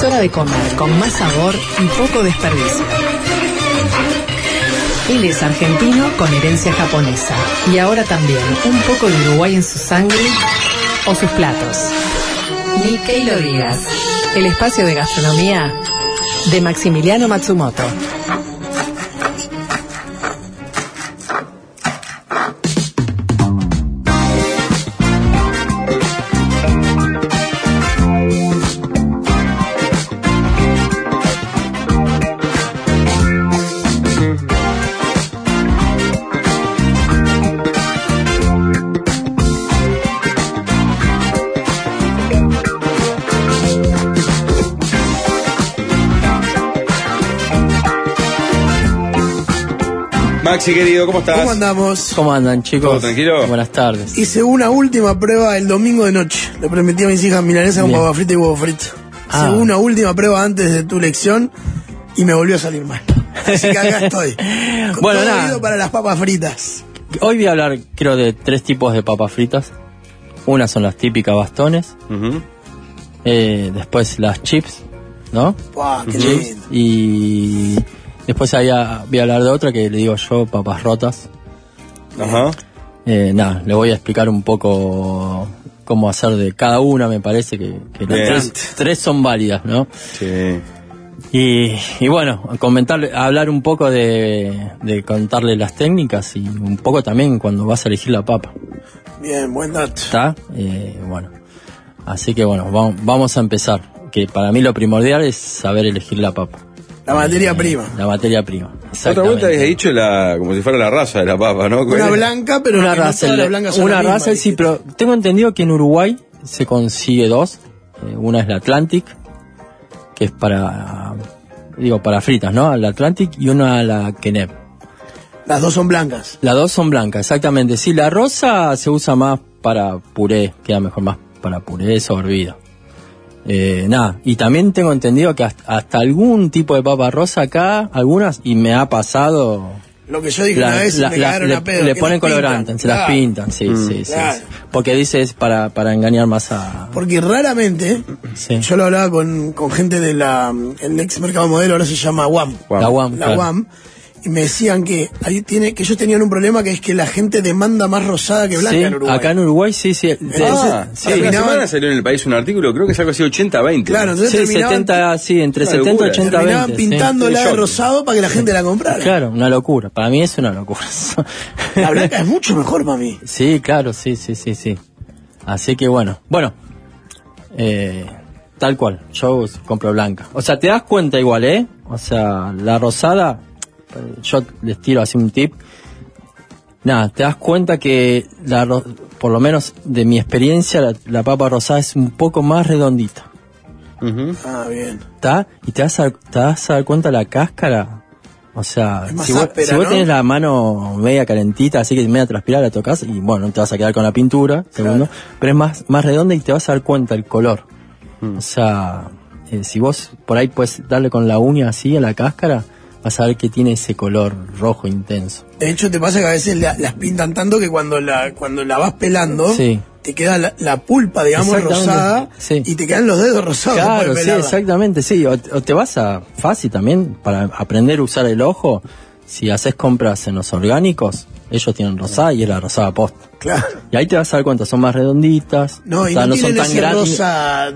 Es hora de comer con más sabor y poco desperdicio. Él es argentino con herencia japonesa y ahora también un poco de Uruguay en su sangre o sus platos. Nikkei lo digas, el espacio de gastronomía de Maximiliano Matsumoto. Maxi, querido, ¿cómo estás? ¿Cómo andamos? ¿Cómo andan, chicos? ¿Todo tranquilo? Buenas tardes. Hice una última prueba el domingo de noche. Le prometí a mis hijas milanesa con papa frita y huevo frito. Hice una última prueba antes de tu lección y me volvió a salir mal. Así que acá estoy. Bueno, todo nada. oído para las papas fritas. Hoy voy a hablar, creo, de 3 tipos de papas fritas. Una son las típicas bastones. Uh-huh. Después las chips, ¿no? ¡Wow! ¡Qué Chips. lindo! Y después voy a hablar de otra que le digo yo, papas rotas. Ajá. Nada, le voy a explicar un poco cómo hacer de cada una. Me parece que las tres son válidas, ¿no? Sí. Y bueno, hablar un poco de contarle las técnicas y un poco también cuando vas a elegir la papa. Bien, buen dato. ¿Está? Bueno, así que bueno, vamos a empezar. Que para mí lo primordial es saber elegir la papa. La materia prima. La materia prima. Otra vuelta habías dicho como si fuera la raza de la papa, ¿no? Una blanca, pero una no raza, todas las blancas son una la raza, misma, sí, pero tengo entendido que en Uruguay se consigue 2. Una es la Atlantic, que es para fritas, ¿no? La Atlantic, y una la Kenep. Las dos son blancas. Las 2 son blancas, exactamente. Sí, la rosa se usa más para puré, queda mejor más para puré, hervida. Y también tengo entendido que hasta algún tipo de papa rosa acá, algunas, y me ha pasado. Lo que yo dije una vez, me cagaron a pedo. Le ponen colorante, se las pintan, sí. Claro. Porque dice es para engañar más a. Porque raramente, Sí. yo lo hablaba con gente de el ex mercado modelo, ahora se llama UAM. La UAM, La claro. UAM. Y me decían que que ellos tenían un problema, que es que la gente demanda más rosada que blanca Sí, en Uruguay. acá en Uruguay sí. Entonces, Hace una semana salió en El País un artículo, creo que es algo así 80-20. Claro, entonces Sí, terminaban, 70, sí, entre Una 70 y locura. 80, terminaban 20. pintándola sí. de rosado para que la gente la comprara. Claro, una locura. Para mí es una locura. La blanca es mucho mejor para mí. Sí, claro, sí. Así que bueno, tal cual, yo compro blanca. O sea, te das cuenta igual, ¿eh? O sea, la rosada, yo les tiro así un tip. Nada, te das cuenta que por lo menos de mi experiencia, la papa rosada es un poco más redondita. Uh-huh. Ah, bien. ¿Está? Y te vas a dar cuenta la cáscara. O sea, Es más si vos áspera, ¿no? tenés la mano media calentita, así que media transpirada, la tocas y bueno, no te vas a quedar con la pintura, segundo, pero es más redonda y te vas a dar cuenta el color. O sea, si vos por ahí puedes darle con la uña así a la cáscara, vas a ver que tiene ese color rojo intenso. De hecho, te pasa que a veces las pintan tanto que cuando la vas pelando, Sí. te queda la pulpa, digamos, Exactamente, rosada, sí. y te quedan los dedos rosados. Claro, después de sí, pelarla. exactamente, sí. O te vas fácil también, para aprender a usar el ojo, si haces compras en los orgánicos, ellos tienen rosada y es la rosada posta. Claro. Y ahí te vas a dar cuenta, son más redonditas, No, y o sea, no no son tienen tan ese grandes. rosa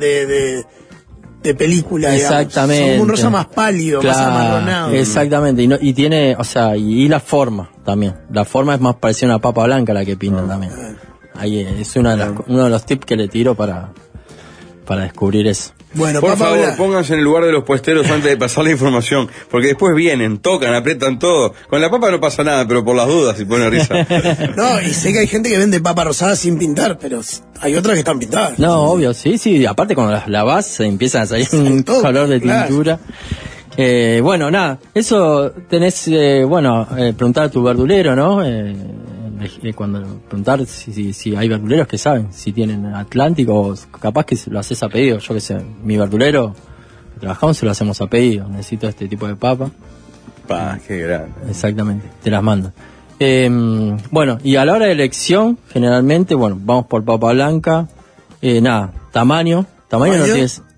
de película, digamos. Exactamente. Son como un rosa más pálido, más amarronado. Exactamente, y tiene, o sea, y la forma también. La forma es más parecida a una papa blanca la que pintan también. Ahí es uno de los tips que le tiro para descubrir eso. Bueno, Por papa favor, blanca. pónganse en el lugar de los puesteros antes de pasar la información, porque después vienen, tocan, aprietan todo. Con la papa no pasa nada, pero por las dudas, si pone risa. No, y sé que hay gente que vende papa rosada sin pintar, pero hay otras que están pintadas. No, obvio, sí, aparte cuando las lavas se empiezan a salir un todo, color de claro. tintura. Bueno, nada, eso tenés, preguntar a tu verdulero, ¿no? Cuando preguntar si hay verduleros que saben, si tienen Atlántico, o capaz que lo haces a pedido, yo que sé, mi verdulero, que trabajamos se lo hacemos a pedido, necesito este tipo de papa. Pa, qué grande. Exactamente, te las mando. Bueno, y a la hora de elección, generalmente, bueno, vamos por papa blanca, tamaño no tienes,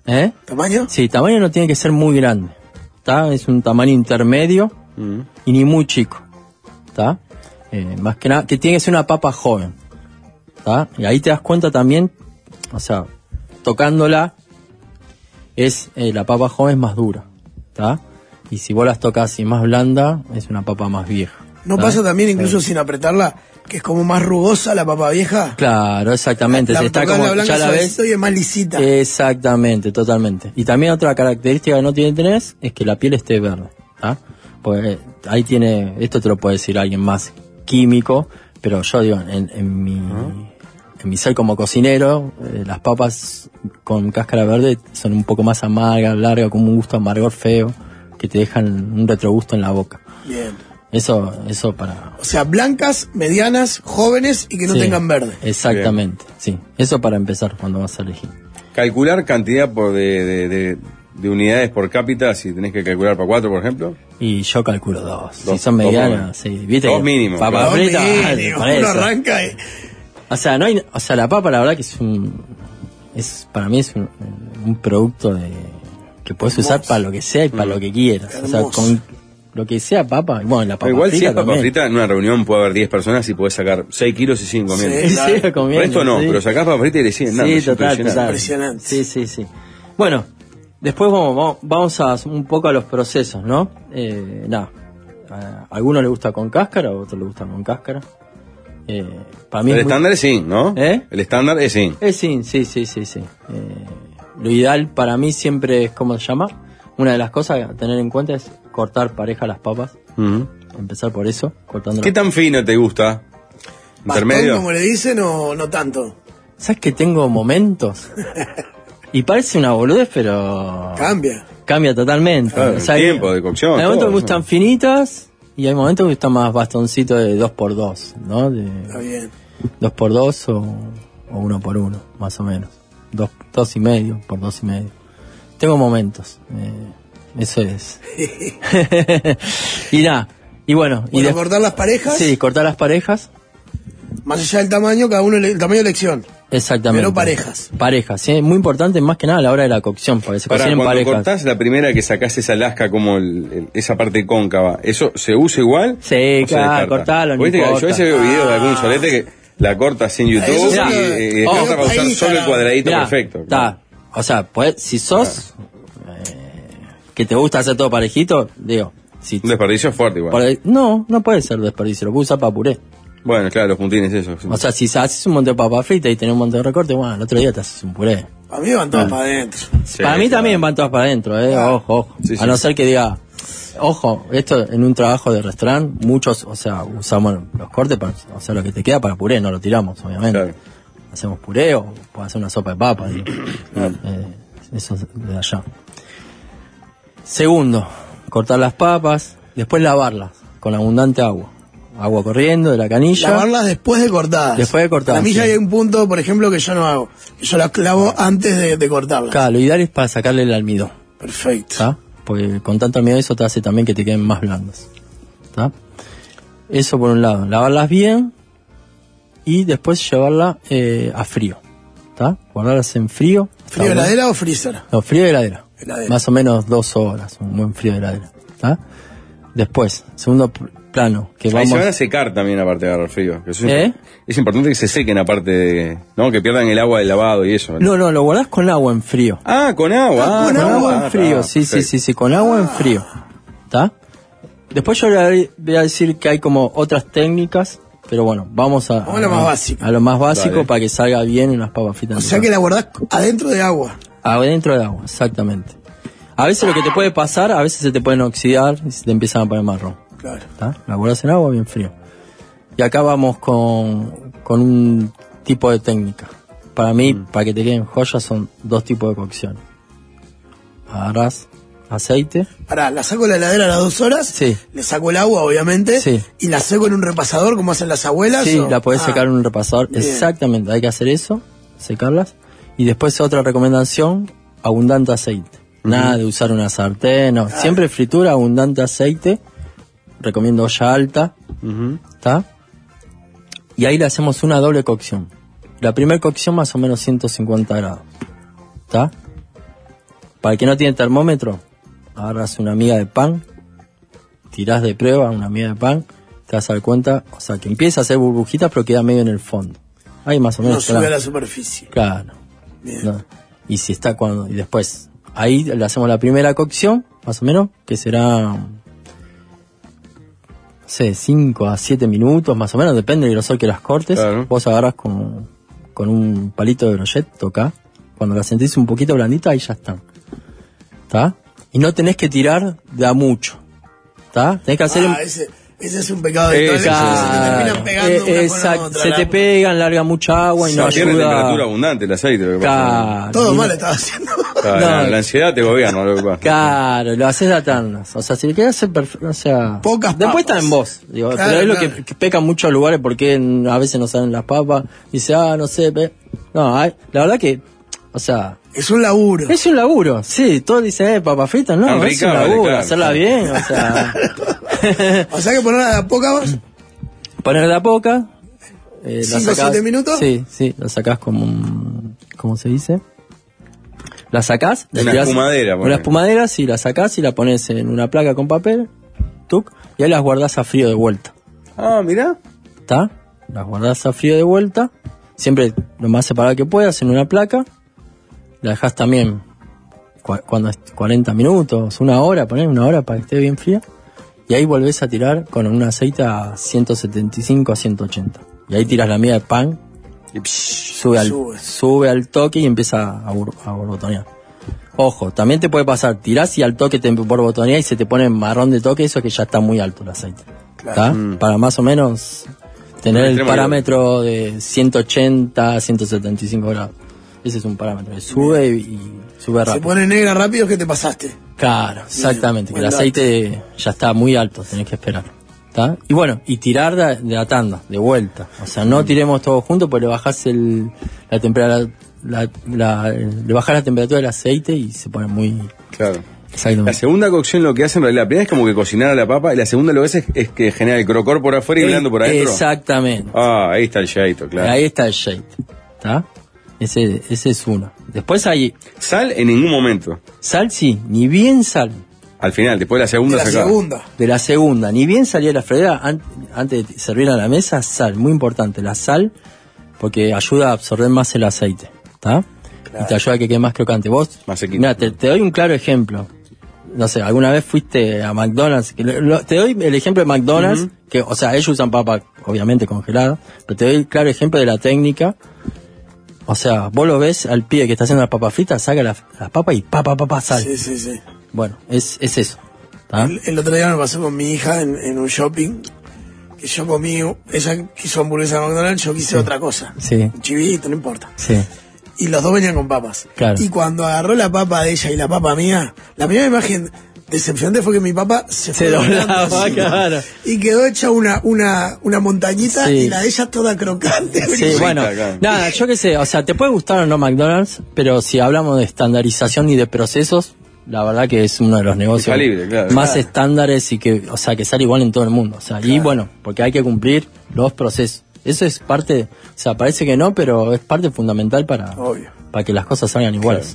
¿Tamaño? Sí, tamaño no tiene que ser muy grande, ¿está? Es un tamaño intermedio y ni muy chico, ¿está? Más que nada, que tiene que ser una papa joven, ¿está? Y ahí te das cuenta también, o sea, tocándola, la papa joven es más dura, ¿está? Y si vos las tocas y más blanda, es una papa más vieja. ¿No pasa también incluso sin apretarla, que es como más rugosa la papa vieja? Claro, exactamente. La Se está como, la blanca ya la ves. y es más lisita. Exactamente, totalmente. Y también otra característica que no tiene que tener es que la piel esté verde, ¿tá? Pues ahí tiene, esto te lo puede decir alguien más químico, pero yo digo, en mi ser como cocinero, las papas con cáscara verde son un poco más amargas, largas, con un gusto amargor feo, que te dejan un retrogusto en la boca. Bien. Eso para... O sea, blancas, medianas, jóvenes y que no Sí, tengan verde. Exactamente, sí. Eso para empezar cuando vas a elegir. Calcular cantidad de unidades por cápita, si tenés que calcular para 4, por ejemplo. Y yo calculo 2. Si Dos, son dos medianas, sí. ¿Viste? 2 que mínimo, Papa claro. frita, Mínimo, por uno eso. arranca y... O sea, la papa la verdad que para mí es un producto que puedes usar para lo que sea y para lo que quieras. O sea, Hermoso. con lo que sea papa, bueno, la papa Igual frita si es papa también. frita, en una reunión puede haber 10 personas y podés sacar 6 kilos y siguen comiendo. Sí, claro. Sí, comiendo, Resto no, sí. pero sacás papa frita y le siguen dando. Sí, es total. Impresionante. Sí. Bueno, después vamos a un poco a los procesos, ¿no? A algunos les gusta con cáscara, a otros les gusta con cáscara. Para mí El es muy- estándar es sin, ¿no? ¿Eh? El estándar es sin. Sí. Lo ideal para mí siempre es, ¿cómo se llama? Una de las cosas a tener en cuenta es cortar pareja las papas. Ujú. Empezar por eso, cortando. ¿Qué tan fino te gusta? Bastón, ¿Intermedio? como le dicen, o no tanto. ¿Sabes que tengo momentos? Y parece una boludez, pero Cambia. totalmente. Claro, el tiempo de cocción, Hay momentos todo, que gustan finitas y hay momentos que gustan más bastoncitos de 2x2, ¿no? Está bien. 2x2 o 1x1, más o menos. 2,5 por 2,5. Tengo momentos. Eso es. Y nada. Y bueno. Bueno, cortar las parejas. Sí, cortar las parejas. Más allá del tamaño, cada uno el tamaño de elección. Exactamente. Pero parejas. Parejas, sí. Muy importante más que nada a la hora de la cocción, para que se Pará, cocinen cuando parejas. cortás la primera que sacás esa lasca como esa parte cóncava, ¿eso se usa igual? Sí, ¿O se claro, descarta? cortalo, no Viste que importa. yo a veces veo videos de algún solete que la cortas en YouTube Eso sí, y oh, corta para usar ahí solo el está. cuadradito Mirá, perfecto. está. O sea, pues, si sos que te gusta hacer todo parejito, digo, si Un desperdicio fuerte igual. no puede ser desperdicio, lo puedo usar para puré. Bueno, claro, los puntines esos. O sea, si haces un montón de papa frita y tenés un montón de recortes, bueno, el otro día te haces un puré. A mí van todos para adentro. Sí, Para mí claro. también van todas para adentro, ojo. Sí, sí. A no ser que diga, ojo, esto en un trabajo de restaurante, muchos, o sea, usamos los cortes para, o sea, lo que te queda para puré, no lo tiramos, obviamente. Claro. Hacemos puré o podemos hacer una sopa de papa, digo. Eso es de allá. Segundo, cortar las papas, después lavarlas con abundante agua. Agua corriendo de la canilla. Lavarlas después de cortadas. Después de cortadas, Para mí ya sí. hay un punto, por ejemplo, que yo no hago. Yo las clavo antes de cortarlas. Claro, lo ideal es para sacarle el almidón. Perfecto. ¿Está? Porque con tanto almidón eso te hace también que te queden más blandas. ¿Está? Eso por un lado. Lavarlas bien y después llevarla a frío. ¿Está? Guardarlas en frío. ¿Frío de heladera o freezer? No, frío de heladera. Heladera. Más o menos 2 horas, un buen frío de heladera. ¿Está? Después, segundo plano, que Ahí vamos... se van a secar también aparte de agarrar frío. Que eso ¿Eh? Es importante que se sequen aparte de... ¿No? Que pierdan el agua del lavado y eso. No, lo guardás con agua en frío. Ah, con agua. con Con agua agua en frío, sí, con agua en frío. ¿Está? Después yo le voy a decir que hay como otras técnicas, pero bueno, vamos a lo más básico. A lo más básico Dale. para que salga bien unas papas fritas. O sea que la guardás adentro de agua. Adentro de agua, exactamente. A veces lo que te puede pasar, a veces se te pueden oxidar y se te empiezan a poner marrón. Claro. ¿Está? La guardas en agua bien frío. Y acá vamos con un tipo de técnica. Para mí, para que te queden joyas, son 2 tipos de cocción. Agarrás aceite. Pará, la saco de la heladera a las 2 horas. Sí. Le saco el agua, obviamente. Sí. Y la seco en un repasador, como hacen las abuelas. Sí, ¿o? la podés secar en un repasador. Bien. Exactamente, hay que hacer eso, secarlas. Y después otra recomendación, abundante aceite. Nada de usar una sartén, no. Siempre fritura, abundante aceite. Recomiendo olla alta. ¿Está? Y ahí le hacemos una doble cocción. La primera cocción más o menos 150 grados. ¿Está? para el que no tiene termómetro, agarras una miga de pan, tirás de prueba una miga de pan, te vas a dar cuenta, o sea, que empieza a hacer burbujitas, pero queda medio en el fondo. Ahí más o menos. No sube a la superficie. Claro. Bien. No. Y si está y después, ahí le hacemos la primera cocción, más o menos, que será, no sé, 5 a 7 minutos, más o menos, depende del grosor que las cortes. Claro. Vos agarras con un palito de brochet, tocá. Cuando la sentís un poquito blandita, ahí ya están. ¿Está? Y no tenés que tirar de a mucho. ¿Está? Tenés que hacer... Ese es un pecado de se terminan pegando una con otra. Se te pegan, larga mucha agua y no tiene ayuda. temperatura abundante el aceite. Claro. Todo mal estaba haciendo. Claro, la ansiedad te gobierna, lo que pasa. Claro, lo haces de a tandas. O sea, si le querés hacer o sea, pocas después papas. está en vos. Digo, Claro, pero es claro. lo que peca en muchos lugares porque a veces no salen las papas. Dice, no sé. No, la verdad que, o sea... Es un laburo. Es un laburo, sí. Todos dicen, papas fritas, no, Tan es rica, un laburo, claro. hacerla bien, o sea... O sea que ponerla de a poca vos. Poner de a poca. 5 o 7 minutos. Sí, la sacás como un... ¿Cómo se dice? La sacás. Una espumadera. Una espumadera, sí, la sacás y la pones en una placa con papel, tuc, y ahí las guardás a frío de vuelta. Ah, mirá. ¿Está? Las guardás a frío de vuelta, siempre lo más separado que puedas en una placa. La dejás también cuando es 40 minutos, una hora para que esté bien fría. Y ahí volvés a tirar con un aceite a 175 a 180. Y ahí tiras la miga de pan, Y sube al toque y empieza a borbotonear. Ojo, también te puede pasar, tirás y al toque te borbotonea y se te pone marrón de toque, eso es que ya está muy alto el aceite. Claro. Para más o menos tener el parámetro de 180 a 175 grados. Ese es un parámetro que sube y sube rápido. Se pone negra rápido que te pasaste. Claro, exactamente, que el buen aceite ya está muy alto, tenés que esperar. ¿Tá? Y bueno, y tirar de la tanda, de vuelta. O sea, no tiremos todo junto porque le bajás la temperatura, le bajás la temperatura del aceite y se pone muy... Claro. Exactamente. La segunda cocción lo que hace en realidad, la primera es como que cocinar a la papa y la segunda lo que hace es que genera el crocor por afuera y blando por adentro. Exactamente. Ah, ahí está el shaito, claro. Ahí está el shade. ¿Está? Ese es uno. Después hay... Sal en ningún momento. Sal sí, ni bien sal. Al final, después de la segunda De la sacada. segunda. De la segunda, ni bien salía la freidera, antes de servir a la mesa, sal, muy importante, la sal, porque ayuda a absorber más el aceite, ¿está? Claro. Y te ayuda a que quede más crocante. Vos, Más sequito. mira, te doy un claro ejemplo. No sé, alguna vez fuiste a McDonald's, te doy el ejemplo de McDonald's, que, o sea, ellos usan papa, obviamente congelada, pero te doy el claro ejemplo de la técnica. O sea, vos lo ves al pibe que está haciendo las papas fritas, saca las papas y pa, sal. Sí. Bueno, es eso. ¿Tá? El otro día me pasó con mi hija en un shopping, que yo comí, ella quiso hamburguesa de McDonald's, yo quise otra cosa. Sí. Un chivito, no importa. Sí. Y los dos venían con papas. Claro. Y cuando agarró la papa de ella y la papa mía, la primera imagen decepcionante fue que mi papa se fue doblaba, así, claro. y quedó hecha una montañita Sí. y la de ella toda crocante. Sí, Frita, bueno, claro. nada, yo qué sé, o sea, te puede gustar o no McDonald's, pero si hablamos de estandarización y de procesos, la verdad que es uno de los negocios Infalible, claro. más Claro. estándares y que, o sea, que sale igual en todo el mundo, o sea, y bueno, porque hay que cumplir los procesos. Eso es parte, o sea, parece que no, pero es parte fundamental para Obvio. que las cosas salgan iguales.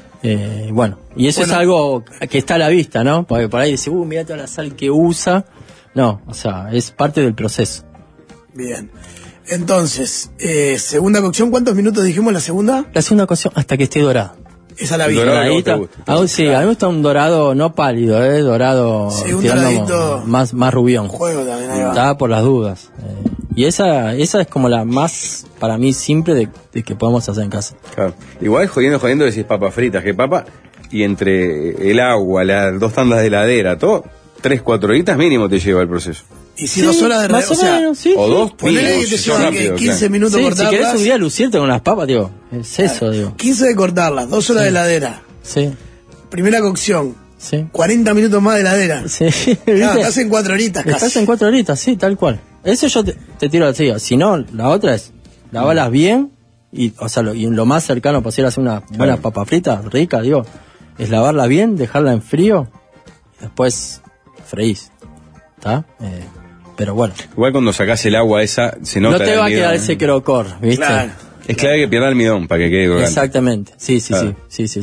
Bueno, y eso Bueno. es algo que está a la vista, ¿no? Porque por ahí dice, mira toda la sal que usa. No, o sea, es parte del proceso. Bien. Entonces, segunda cocción, ¿cuántos minutos dijimos la segunda? La segunda cocción hasta que esté dorada. Esa la El vi. dorado. que a vos te Doradita. gusta. Sí, a mí me gusta un dorado no pálido, dorado Sí, un tirando doradito. más rubión. Juego también, ahí va. Estaba por las dudas. Y esa es como la más, para mí, simple de que podemos hacer en casa. Claro. Igual jodiendo decís papas fritas, que papa, y entre el agua, las 2 tandas de heladera, todo, 3-4 horitas mínimo te lleva el proceso. Y si 2 horas de más o menos, sí. O sí. 2 ponele mínimo, que te si sos llevan rápido, 15 claro. minutos Sí, si cortarlas. querés un día lucirte con las papas, digo, es eso, digo. 15 de cortarlas, 2 horas de heladera. Sí, Primera cocción, sí. 40 minutos más de heladera. Sí, Claro, ¿viste? estás en 4 horitas casi. Estás en 4 horitas, sí, tal cual. Eso yo te tiro así. Si no, la otra es lavalas bien y, o sea, y lo más cercano posible a hacer una buena papa frita, rica, digo, es lavarla bien, dejarla en frío y después freís. ¿Está? Pero bueno, Igual cuando sacás el agua esa, se nota no te el va a almidón, quedar ¿eh? ese crocor, ¿viste? Claro. Es clave que pierda almidón para que quede crocante. Exactamente. Sí. Claro. Sí.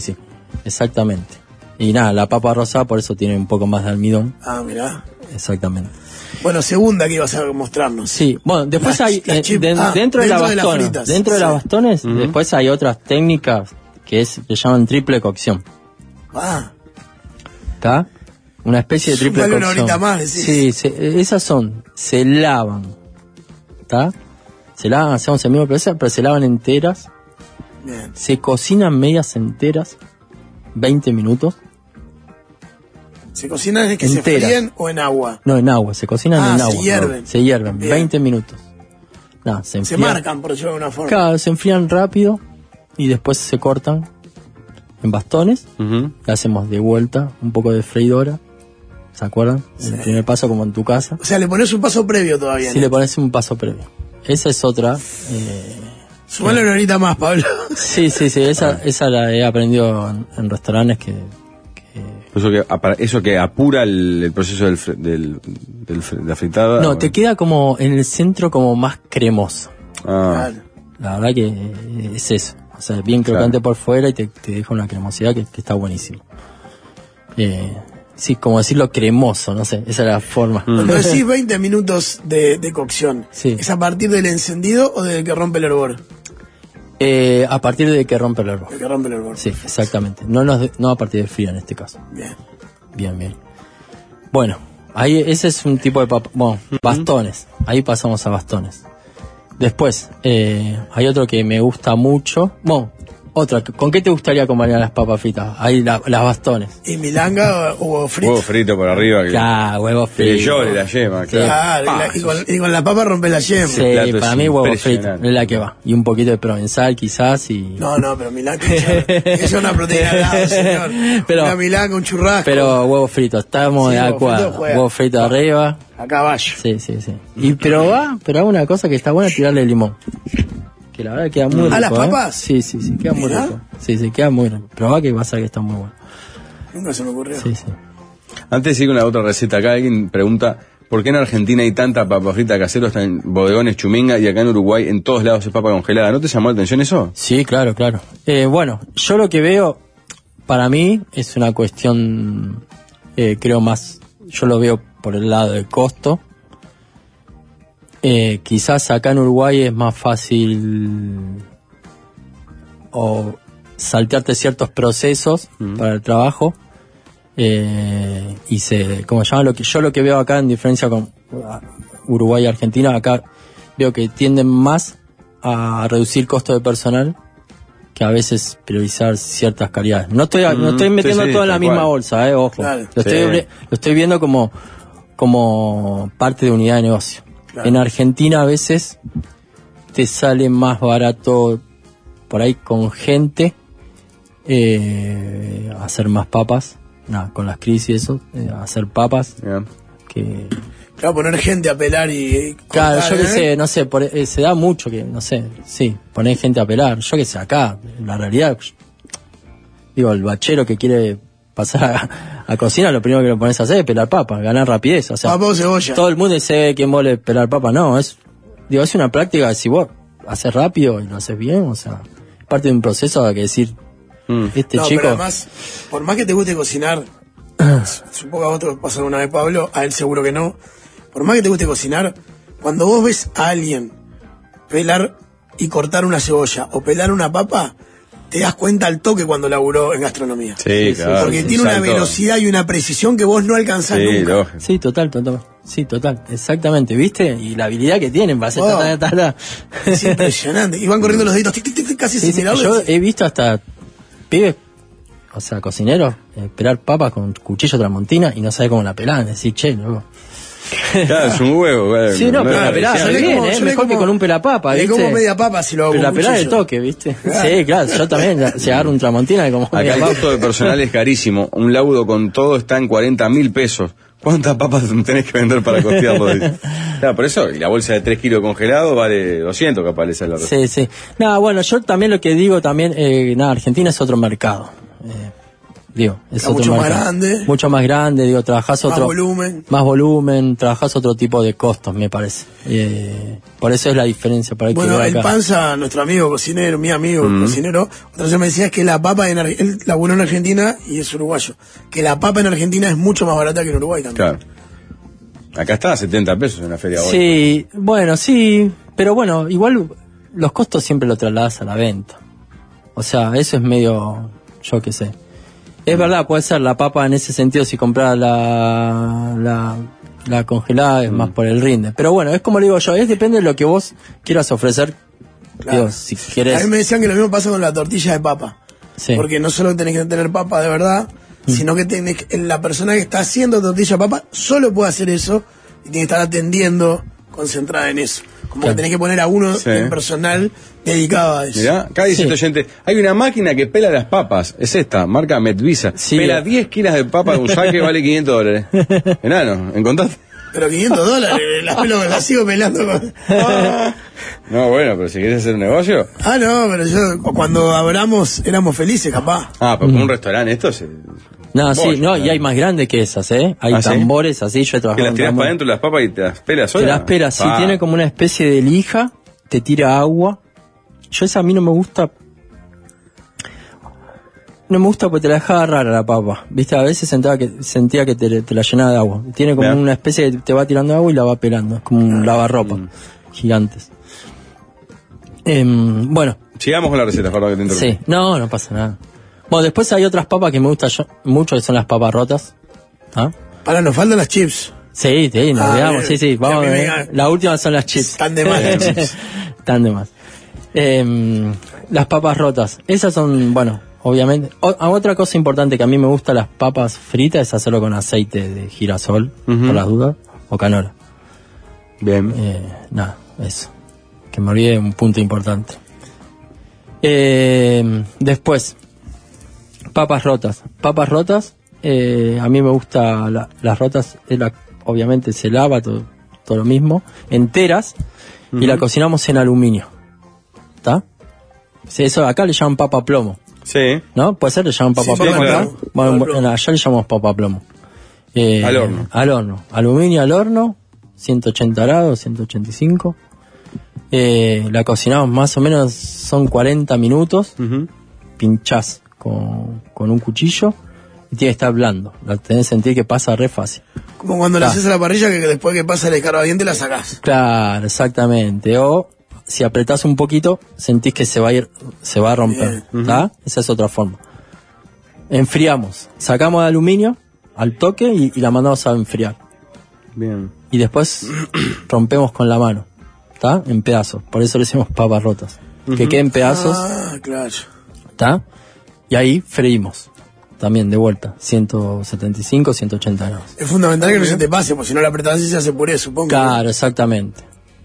exactamente. Y nada, la papa rosada por eso tiene un poco más de almidón. Ah, mirá. Exactamente. Bueno, segunda que ibas a mostrarnos. Sí, bueno, después hay, dentro de las bastones, dentro de las bastones, después hay otras técnicas que llaman triple cocción. Ah. ¿Está? Una especie de triple cocción. Una horita más, decís. Sí, esas se lavan. ¿Está? Se lavan, hacemos el mismo proceso, pero se lavan enteras. Bien. Se cocinan medias enteras, 20 minutos. ¿Se cocinan es que enteras. Se fríen o en agua? No, en agua, se cocinan en agua. Se hierven. No, se hierven, bien. 20 minutos. No, se marcan, por decirlo de alguna forma. Claro, se enfrían rápido y después se cortan en bastones. Le hacemos de vuelta un poco de freidora. ¿Se acuerdan? Sí. El primer paso como en tu casa. O sea, le pones un paso previo todavía. Sí, le pones un paso previo. Esa es otra. Sumale una horita más, Pablo. Sí, esa la he aprendido en restaurantes que Eso que apura el proceso de la fritada. No, te queda como en el centro como más cremoso. Claro. La verdad que es eso. O sea, bien crocante por fuera y te deja una cremosidad que está buenísimo. Sí, como decirlo cremoso, no sé, esa es la forma. Cuando decís 20 minutos de cocción, ¿es a partir del encendido o del que rompe el hervor? A partir de que rompe el hervor. De que rompe el hervor. Sí, exactamente. No a partir de frío en este caso. Bien. Bueno, ahí ese es un tipo de bastones. Ahí pasamos a bastones. Después, hay otro que me gusta mucho. Otra, ¿con qué te gustaría acompañar las papas fritas? Ahí las bastones. ¿Y milanga o huevo frito? Huevo frito por arriba. Claro, huevo frito. Que llore la yema, claro. Y con la papa rompe la yema. Sí, para mí huevo frito, es la que va. Y un poquito de provenzal quizás y... No, pero milanga, es una proteína al lado, señor. Una milanga, un churrasco. Pero huevo frito, estamos de acuerdo. Huevo frito arriba. A caballo. Sí. Pero hay una cosa que está buena, tirarle limón. Que la verdad queda muy rico. ¿A las papas? Sí, queda muy rico. Sí, queda muy rico. Probá que vas a ver que está muy bueno. Nunca se me ocurrió. Sí. Antes de seguir con la otra receta, acá alguien pregunta, ¿por qué en Argentina hay tanta papa frita casero, está en bodegones Chuminga y acá en Uruguay en todos lados es papa congelada? ¿No te llamó la atención eso? Sí, claro. Bueno, yo lo que veo, para mí, es una cuestión, creo más, yo lo veo por el lado del costo. Quizás acá en Uruguay es más fácil o saltearte ciertos procesos para el trabajo y como llaman yo lo que veo acá en diferencia con Uruguay y Argentina, acá veo que tienden más a reducir costo de personal que a veces priorizar ciertas calidades. No estoy metiendo todo en la misma bolsa, ojo. Claro. Lo estoy viendo como parte de unidad de negocio. Claro. En Argentina a veces te sale más barato por ahí con gente hacer más papas, con las crisis y eso, hacer papas que... Claro, poner gente a pelar y claro, yo que sé, no sé, se da mucho que, no sé, poner gente a pelar, yo que sé, acá, la realidad, digo, el bachero que quiere pasar a cocinar, lo primero que lo pones a hacer es pelar papas, ganar rapidez, o sea, papa o cebolla. Todo el mundo dice que mole pelar papas, no, es una práctica, si vos haces rápido y lo haces bien, o sea, parte de un proceso que decir, chico... Pero además, por más que te guste cocinar, supongo que a vos te pasó una vez, Pablo, a él seguro que no, por más que te guste cocinar, cuando vos ves a alguien pelar y cortar una cebolla o pelar una papa, te das cuenta al toque cuando laburó en gastronomía. Sí, claro. Porque tiene una velocidad y una precisión que vos no alcanzás nunca. Lógico. Sí, total. Sí, total. Exactamente, ¿viste? Y la habilidad que tienen para hacer Es impresionante. Y van corriendo los deditos, casi sin mirarlos. Yo he visto hasta pibes, o sea, cocineros, pelar papas con cuchillo tramontina y no sabe cómo la pelan. Decir, loco. Claro, es un huevo, güey. Sí, pero la pelada sale bien, mejor que con un pelapapa, ¿viste? como media papa si lo hago. Pero la pelada de toque, ¿viste? Claro. Sí, claro, yo también, se agarro un tramontina y como acá el costo de personal es carísimo. Un laudo con todo está en 40.000 pesos. ¿Cuántas papas tenés que vender para costearlo? Claro, por eso, y la bolsa de 3 kilos congelado vale 200 capaz, esa es la razón. Sí. Bueno, yo también lo que digo Argentina es otro mercado. digo, es Está otro mucho mercado. más grande. Mucho más grande, digo, trabajás más volumen, trabajás otro tipo de costos, me parece. Por eso es la diferencia. Para bueno, el acá. Panza, nuestro amigo cocinero, mi amigo cocinero, otra vez me decía que la papa él laburó en Argentina y es uruguayo, que la papa en Argentina es mucho más barata que en Uruguay también. Claro. Acá está a 70 pesos en la feria hoy. Sí, bueno, sí, pero bueno, igual los costos siempre lo trasladas a la venta. O sea, eso es medio, yo qué sé. Es verdad, puede ser la papa en ese sentido, si compras la congelada es más por el rinde. Pero bueno, es como le digo yo, depende de lo que vos quieras ofrecer. Claro. Digo, si quieres... A mí me decían que lo mismo pasa con la tortilla de papa. Sí. Porque no solo tenés que tener papa de verdad, sino que la persona que está haciendo tortilla de papa solo puede hacer eso y tiene que estar atendiendo, concentrada en eso. Como que tenés que poner a uno en personal dedicado a eso. Mirá, acá dice este oyente, hay una máquina que pela las papas, es esta, marca Medvisa. Sí. Pela 10 kilos de papa de un saque, vale $500. Enano, ¿encontraste? Pero $500, las sigo pelando con... No, bueno, pero si querés hacer un negocio. No, pero yo, cuando abramos, éramos felices, capaz. Pero con un restaurante, esto se... No, sí, no, y hay más grandes que esas, ¿eh? Hay tambores así, yo he trabajado. ¿Que las tirás para adentro las papas y te las pelas solas? Te las pelas, sí, tiene como una especie de lija, te tira agua. Esa a mí no me gusta. No me gusta porque te la dejaba rara la papa. Viste, a veces sentía que te la llenaba de agua. Tiene como una especie de, te va tirando agua y la va pelando. Es como un lavarropa. Gigantes. Bueno. Sigamos con la receta, perdón que te interrumpí. Sí, no pasa nada. Bueno, después hay otras papas que me gustan mucho, que son las papas rotas. Nos faltan las chips. Sí, nos olvidamos, sí, vamos a ver. La última son las chips. Están de más las chips. Están de más. Las papas rotas, esas son, bueno, obviamente. Otra cosa importante que a mí me gusta las papas fritas es hacerlo con aceite de girasol, por las dudas, o canola. Bien. Eso. Que me olvidé un punto importante. Después, papas rotas. A mí me gusta las rotas, obviamente se lava todo lo mismo, enteras, y la cocinamos en aluminio. ¿Está? Eso acá le llaman papa plomo. Sí. ¿No? Puede ser, le llaman papa plomo acá. Claro. Bueno, allá le llamamos papa plomo. Al horno. Al horno. Aluminio al horno, 180 grados, 185. La cocinamos más o menos, son 40 minutos. Pinchás con un cuchillo y tiene que estar blando. La tenés que sentir que pasa re fácil. Como cuando le haces a la parrilla, que después que pasa el escarbadiente la sacás. Claro, exactamente. O si apretás un poquito, sentís que se va a romper. Esa es otra forma. Enfriamos, sacamos de aluminio al toque y la mandamos a enfriar. Bien. Y después rompemos con la mano, ¿está? En pedazos. Por eso le decimos papas rotas. Que queden pedazos. Claro. ¿Está? Y ahí freímos. También de vuelta, 175, 180 grados. Es fundamental que no se te pase, porque si no la apretás y se hace puré, supongo. Claro, exactamente.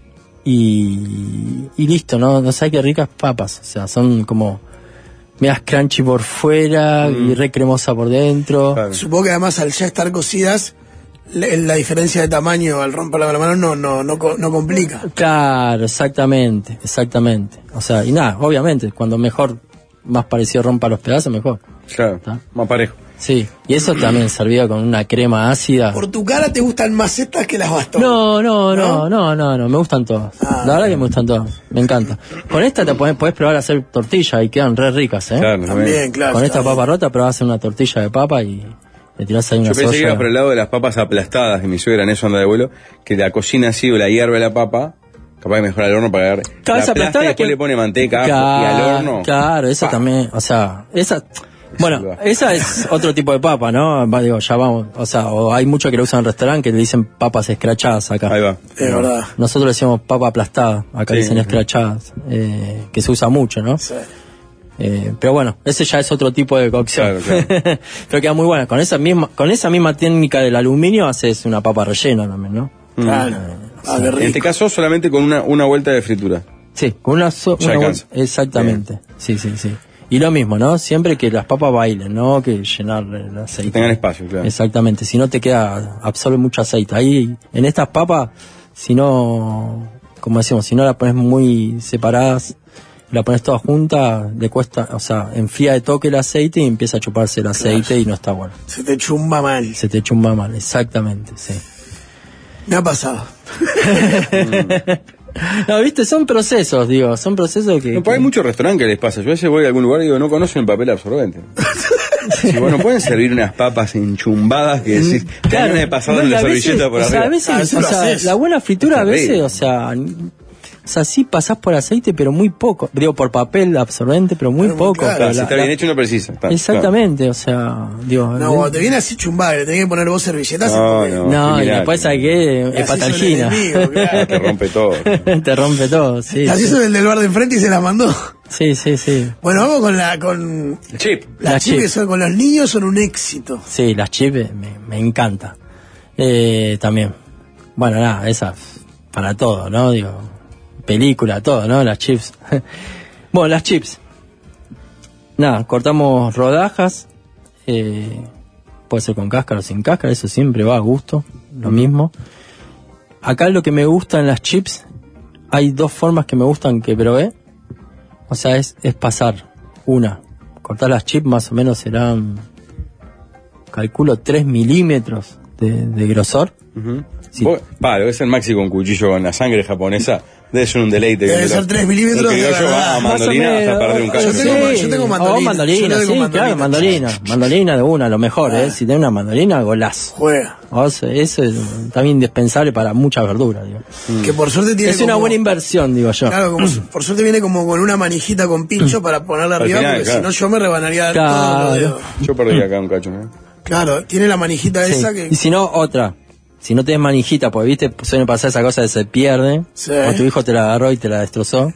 Y listo, ¿no? No sé qué ricas papas. O sea, son como medias crunchy por fuera y re cremosa por dentro. Claro. Supongo que además al ya estar cocidas, la diferencia de tamaño al romperla con la mano no complica. Claro, exactamente. O sea, y nada, obviamente, cuando más parecido rompa los pedazos, mejor. Claro, más parejo. Sí, y eso también servido con una crema ácida. ¿Por tu cara te gustan más estas que las bastones? No, me gustan todas. La verdad que me gustan todas, me encanta. Con esta te podés probar a hacer tortilla y quedan re ricas, ¿eh? Claro, también, claro. Con esta papa rota probás a hacer una tortilla de papa y le tirás ahí una soya. Yo pensé que iba por el lado de las papas aplastadas, que mi suegra en eso anda de vuelo, que la cocina así o la hierve la papa, capaz que mejora el horno para agarrar. La aplasta y después le pone manteca, ajo y al horno. Claro, esa también, o sea, esa... Bueno, esa es otro tipo de papa, ¿no? Digo, ya vamos, o sea, hay muchos que lo usan en restaurante que le dicen papas escrachadas acá. Ahí va. Es verdad. Nosotros le decimos papa aplastada, acá dicen escrachadas, que se usa mucho, ¿no? Sí. Pero bueno, ese ya es otro tipo de cocción. Claro. Pero queda muy buena. Con esa misma técnica del aluminio haces una papa rellena también, ¿no? Claro. Qué rico. En este caso solamente con una vuelta de fritura. Sí, con una vuelta. Exactamente. Bien. Sí. Y lo mismo, ¿no? Siempre que las papas bailen, ¿no? Que llenarle el aceite. Que tengan espacio, claro. Exactamente. Si no te absorbe mucho aceite. Ahí, en estas papas, si no, como decimos, si no las pones muy separadas, la pones toda junta, le cuesta, o sea, enfría de toque el aceite y empieza a chuparse el aceite y no está bueno. Se te chumba mal. Se te chumba mal, exactamente, sí. Me ha pasado. No, viste, son procesos, digo, son procesos que... No, hay muchos restaurantes que les pasa. Yo a veces voy a algún lugar y digo, no conocen el papel absorbente. Si bueno, pueden servir unas papas enchumbadas que decís, te dan de pasar en la servilleta por arriba. A veces, o sea, la buena fritura a veces, o sea, sí pasás por aceite, pero muy poco. Digo, por papel absorbente, pero muy poco. Claro, si está bien hecho no precisa. Exactamente, o sea, digo... No, cuando te viene así chumbado, le tenés que poner vos servilletas. No, y después ¿sabes qué? Es patalgina. Claro. Te rompe todo. Te rompe todo, sí. Así hizo el del bar de enfrente y se la mandó. Sí. Bueno, vamos con chip. Las chip que son con los niños son un éxito. Sí, las chip me encanta. También. Bueno, nada, esas para todo, ¿no? Digo, película, todo, ¿no? Las chips. Bueno, las chips. Nada, cortamos rodajas. Puede ser con cáscara o sin cáscara, eso siempre va a gusto. Lo mismo. Acá lo que me gusta en las chips, hay dos formas que me gustan que probé. O sea, es pasar cortar las chips más o menos serán, calculo, 3 milímetros de grosor. Uh-huh. Sí. Lo es el maxi con cuchillo con la sangre japonesa. Debe ser un deleite. Debe ser 3 milímetros. Que yo a mandolina hasta perder un cacho. Yo tengo mandolina. Mandolina, sí, claro, mandolina. Mandolina de una, lo mejor, Si tenés una mandolina, golazo. Juega. O sea, eso es también indispensable para muchas verduras, digo. Que por suerte tiene es una buena inversión, digo yo. Claro, por suerte viene como con una manijita con pincho para ponerla arriba, final, porque si no yo me rebanaría todos los dedos. Yo perdí acá un cacho, ¿no? Claro, tiene la manijita esa que... Y si no, otra. Si no tenés manijita, porque viste, suele pasar esa cosa de se pierde, o tu hijo te la agarró y te la destrozó.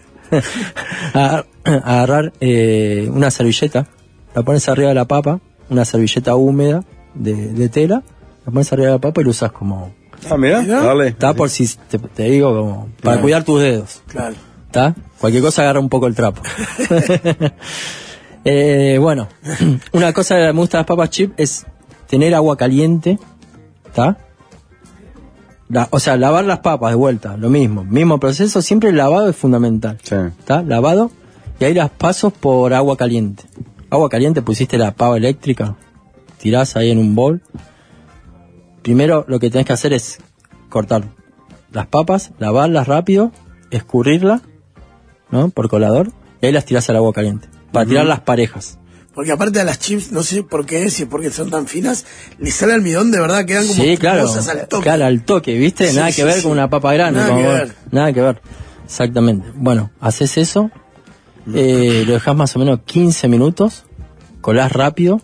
Agarrar una servilleta, la pones arriba de la papa, una servilleta húmeda de tela, la pones arriba de la papa y lo usas como... Mirá, dale. Está por si te digo, como para cuidar tus dedos. Claro. ¿Está? Cualquier cosa agarra un poco el trapo. Bueno, una cosa que me gusta de las papas chip es tener agua caliente, ¿está? O sea, lavar las papas de vuelta, lo mismo proceso, siempre el lavado es fundamental. Sí. ¿Está? Lavado, y ahí las paso por agua caliente. Agua caliente, pusiste la pava eléctrica, tirás ahí en un bol. Primero lo que tenés que hacer es cortar las papas, lavarlas rápido, escurrirlas, ¿no? Por colador, y ahí las tirás al agua caliente, para tirar las parejas. Porque aparte de las chips, no sé por qué, si es porque son tan finas, les sale almidón, de verdad, quedan como cosas al toque. Claro, al toque, ¿viste? Nada que ver con una papa grande. Nada que ver. Exactamente. Bueno, haces eso, lo dejás más o menos 15 minutos, colás rápido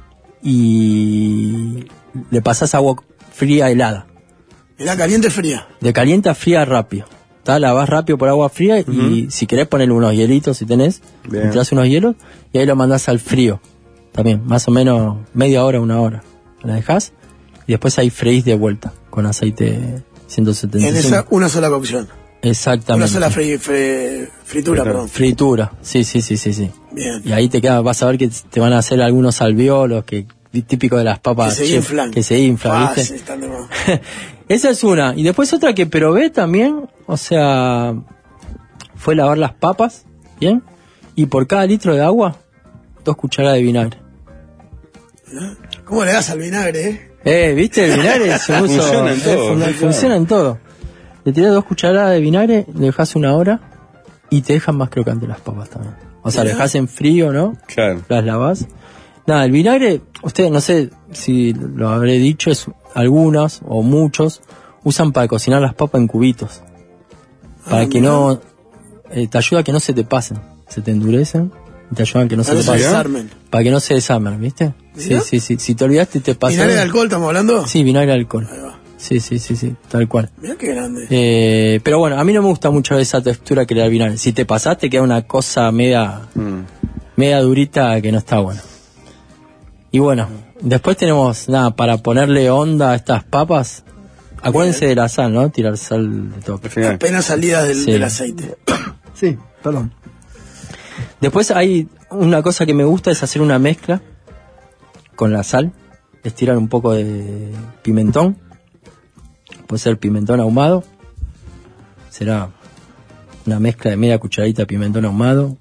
y le pasás agua fría helada. ¿Era caliente o fría? De caliente a fría rápido. La vas rápido por agua fría y si querés ponerle unos hielitos, si tenés, tirás unos hielos y ahí lo mandás al frío. También, más o menos media hora, 1 hora. La dejás y después ahí freís de vuelta con aceite 175. En esa una sola cocción. Exactamente. Una sola fritura, perdón. Fritura, sí. Bien. Y ahí te queda, vas a ver que te van a hacer algunos alvéolos típico de las papas que se inflan, ¿viste? Esa es una. Y después otra que probé también, o sea, fue lavar las papas, ¿bien? Y por cada litro de agua, 2 cucharadas de vinagre. ¿Cómo le das al vinagre, ¿Viste? El vinagre se usa... Funciona en todo. Funciona en todo. Le tirás 2 cucharadas de vinagre, le dejas 1 hora y te dejan más crocantes las papas también. O sea, le dejas en frío, ¿no? Claro. Las lavás. Nada, el vinagre, ustedes no sé si lo habré dicho, algunos o muchos usan para cocinar las papas en cubitos. Para que no... te ayuda a que no se te pasen. Se te endurecen y te ayudan a que no se te pasen. Para que no se desarmen, ¿viste? Sí. Si te olvidaste te pasan. ¿Vinagre de alcohol estamos hablando? Sí, vinagre de alcohol. Sí, tal cual. Mirá qué grande. Pero bueno, a mí no me gusta mucho esa textura que le da el vinagre. Si te pasaste queda una cosa media durita que no está buena. Y bueno, después tenemos, para ponerle onda a estas papas, acuérdense de la sal, ¿no? Tirar sal de toque. Apenas salidas del aceite. Sí, perdón. Después hay una cosa que me gusta, es hacer una mezcla con la sal, estirar un poco de pimentón, puede ser pimentón ahumado, será una mezcla de media cucharadita de pimentón ahumado,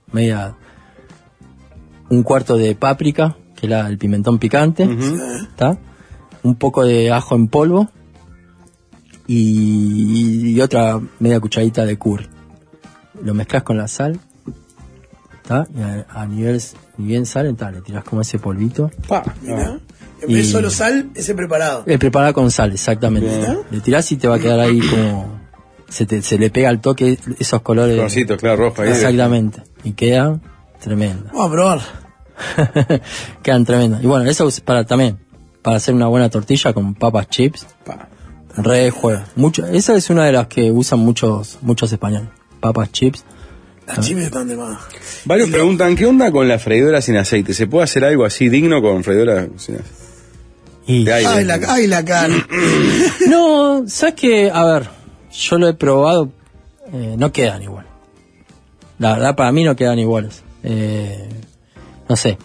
un cuarto de páprica, que es el pimentón picante, ¿está? Un poco de ajo en polvo y otra media cucharadita de curry. Lo mezclas con la sal, ¿está? Y a nivel, ni bien sal, le tirás como ese polvito. Mirá. En vez de solo sal, ese preparado. Es preparado con sal, exactamente. ¿Mirá? Le tirás y te va a quedar ahí como... Se le pega al toque esos colores. Rositos, claro, rojo ahí. Exactamente. Y quedan tremendas. Vamos a probar. Quedan tremendas. Y bueno, eso es para hacer una buena tortilla con papas chips. Re juega. Esa es una de las que usan muchos españoles. Papas chips. Las chips están de más. Varios preguntan, ¿qué onda con la freidora sin aceite? ¿Se puede hacer algo así digno con freidora sin aceite? Ay, la cara. No, ¿sabes qué? A ver, yo lo he probado, no quedan igual. La verdad, para mí no quedan iguales. No sé.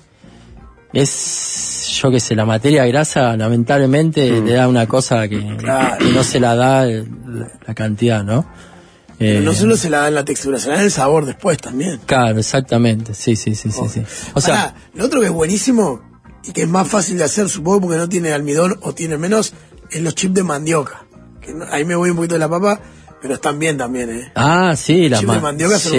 Yo qué sé, la materia grasa lamentablemente le da una cosa que no se la da la cantidad, ¿no? Pero no solo se la da en la textura, se la da en el sabor después también. Claro, exactamente, sí. O sea, lo otro que es buenísimo y que es más fácil de hacer, supongo, porque no tiene almidón o tiene menos, es los chips de mandioca. Que ahí me voy un poquito de la papa, pero están bien también, ¿eh? Ah, sí, los chips de mandioca son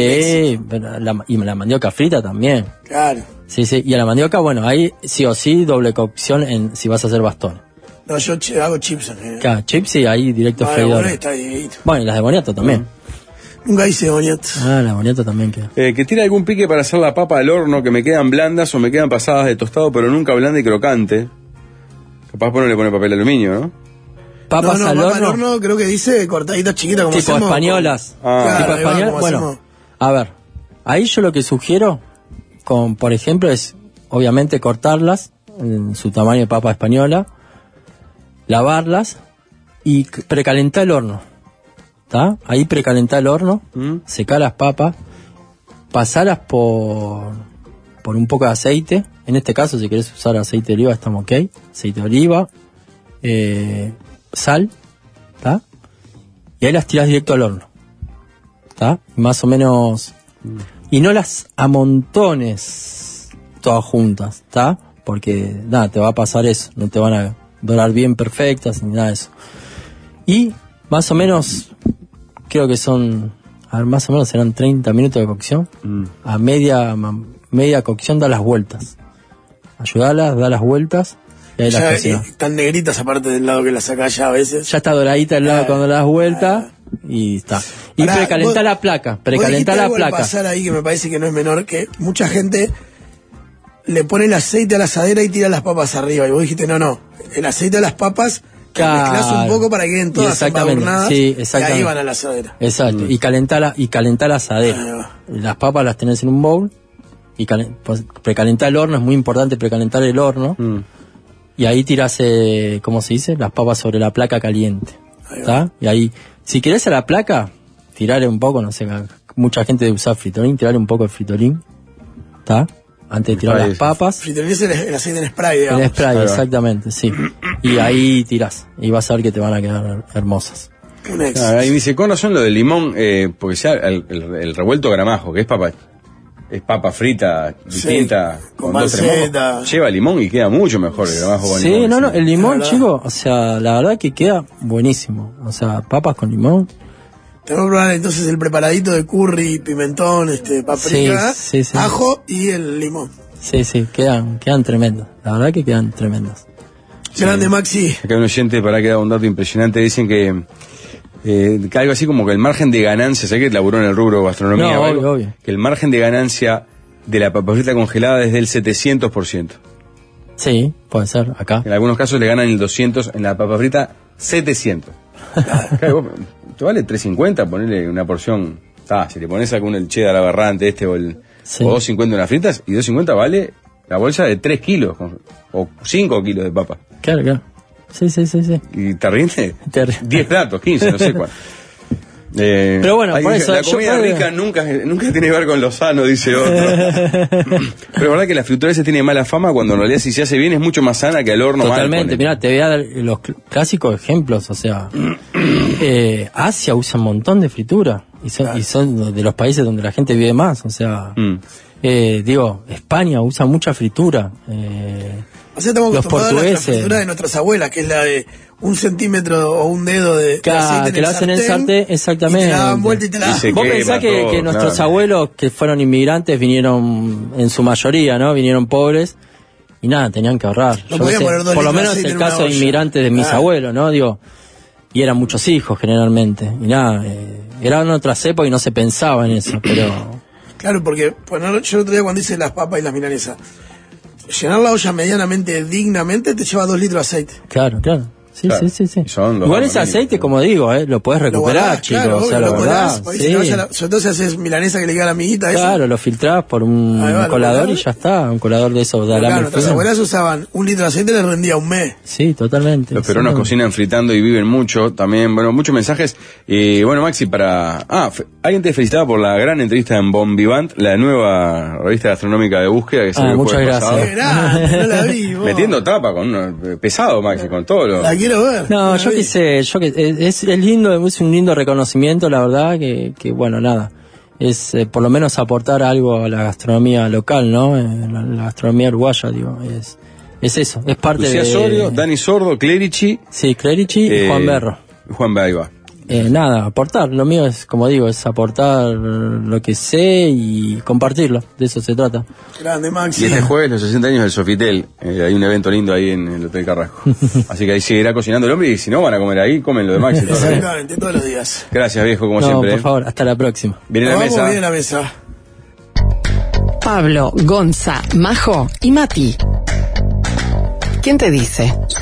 y la mandioca frita también. Claro. Sí, y a la mandioca, bueno, ahí sí o sí doble cocción si vas a hacer bastón. No, yo hago chips en general. Claro, chips sí, ahí directo freidor. Bueno, y las de boniato también. Nunca hice boniato. La boniato también queda. Que tiene algún pique para hacer la papa al horno, que me quedan blandas o me quedan pasadas de tostado, pero nunca blanda y crocante. Capaz no le pone papel de aluminio, ¿no? Papas al horno, creo que dice cortaditas chiquitas como tipo españolas. Claro, tipo españolas. Bueno, a ver, ahí yo lo que sugiero, por ejemplo, es obviamente cortarlas en su tamaño de papa española, lavarlas y precalentar el horno. ¿Está? Ahí precalentar el horno, secar las papas, pasarlas por un poco de aceite. En este caso, si querés usar aceite de oliva, estamos ok. Aceite de oliva, sal, ¿está? Y ahí las tirás directo al horno, ¿está? Más o menos. Y no las amontones todas juntas, ¿está? Porque nada, te va a pasar eso, no te van a dorar bien perfectas ni nada de eso. Y más o menos, creo que más o menos serán 30 minutos de cocción. A media cocción da las vueltas. Ayudalas, da las vueltas y ahí las cocinas. Están negritas aparte del lado que las sacás ya a veces. Ya está doradita el lado cuando das vueltas y está. Y precalentar la placa. Precalentar la placa. Pasar ahí que me parece que no es menor, que mucha gente le pone el aceite a la asadera y tira las papas arriba. Y vos dijiste, no, el aceite a las papas mezclás un poco para que queden todas embadurnadas, sí, y ahí van a la asadera. Exacto, y calentar la asadera. Las papas las tenés en un bowl y precalentar el horno, es muy importante precalentar el horno. Y ahí tirás, ¿cómo se dice? Las papas sobre la placa caliente. ¿Está? Y ahí, si querés a la placa, tirarle un poco, no sé, mucha gente de usar fritorín, tirarle un poco de fritorín. ¿Está? Antes de tirar las papas. Fritorín es el aceite en spray, digamos. En spray, exactamente, sí. Y ahí tirás. Y vas a ver que te van a quedar hermosas. Ahí dice, con razón lo del limón, porque sea el revuelto gramajo, que es papa frita distinta, con panceta. Lleva limón y queda mucho mejor el gramajo con limón. Sí, no, el limón, chico, o sea, la verdad que queda buenísimo. O sea, papas con limón. Tenemos que probar entonces el preparadito de curry, pimentón, paprika, ajo y el limón. Sí, quedan tremendas. La verdad que quedan tremendas. Grande, Maxi. Acá hay un oyente, para que da un dato impresionante, dicen que algo así como que el margen de ganancia, sé que laburó en el rubro gastronomía, obvio. Que el margen de ganancia de la papa frita congelada es del 700%. Sí, puede ser, acá. En algunos casos le ganan el 200, en la papa frita 700. Claro, te vale 3.50 ponerle una porción. Si le pones algún el cheddar aberrante o 2.50 en las fritas, y 2.50 vale la bolsa de 3 kilos o 5 kilos de papa. Claro. Sí. Y te rinde 10 platos, 15, no sé cuánto. Pero bueno, por eso la comida rica nunca tiene que ver con lo sano, dice otro. Pero es verdad que la fritura se tiene mala fama cuando en realidad si se hace bien es mucho más sana que al horno. Totalmente, mirá, te voy a dar los clásicos ejemplos, o sea, Asia usa un montón de fritura. y son de los países donde la gente vive más, o sea, España usa mucha fritura. O sea, estamos los portugueses, a la fritura de nuestras abuelas, que es la de 1 centímetro o un dedo de aceite que lo hacen en el sartén, exactamente. Y te la dan vuelta y te la... Vos pensás que nuestros abuelos, que fueron inmigrantes, vinieron en su mayoría, ¿no? Vinieron pobres y nada, tenían que ahorrar. Por lo menos el caso de inmigrantes de mis abuelos, ¿no? Digo, y eran muchos hijos generalmente. Y nada, eran otras épocas y no se pensaba en eso, pero... Claro, porque yo el otro día cuando hice las papas y las milanesas, llenar la olla medianamente dignamente te lleva 2 litros de aceite. Claro. Sí. Igual ese aceite, como digo, lo puedes recuperar, chicos. Claro, o sea, lo verdad. Sí. Sobre todo si haces milanesa que le queda a la amiguita. Claro, lo filtrás por un colador y ya está. Un colador de esos de alambre. Nuestras abuelas usaban 1 litro de aceite, les rendía un mes. Sí, totalmente. Los peruanos cocinan fritando y viven mucho. También, bueno, muchos mensajes. Bueno, Maxi, alguien te felicitaba por la gran entrevista en Bon Vivant, la nueva revista gastronómica de búsqueda que salió el muchas jueves gracias. pasado. No la vi, vos. Metiendo tapa con pesado, Maxi, con todo lo... La quiero ver. No, yo es lindo, es un lindo reconocimiento, la verdad, que bueno, nada, es por lo menos aportar algo a la gastronomía local, ¿no? La gastronomía uruguaya, digo, es eso, es parte Lucía Sorio, Dani Sordo, Clerici. Sí, Clerici y Juan Berro. Juan Berro. Nada, aportar, lo mío es, como digo, es aportar lo que sé y compartirlo, de eso se trata. Grande, Maxi. Y este jueves, los 60 años del Sofitel, hay un evento lindo ahí en el Hotel Carrasco. Así que ahí seguirá cocinando el hombre y si no van a comer ahí, comen lo de Maxi. Exactamente, todos los días. Gracias, viejo, como siempre. Por favor, hasta la próxima. Viene la mesa. Viene la mesa. Pablo, Gonza, Majo y Mati. ¿Quién te dice?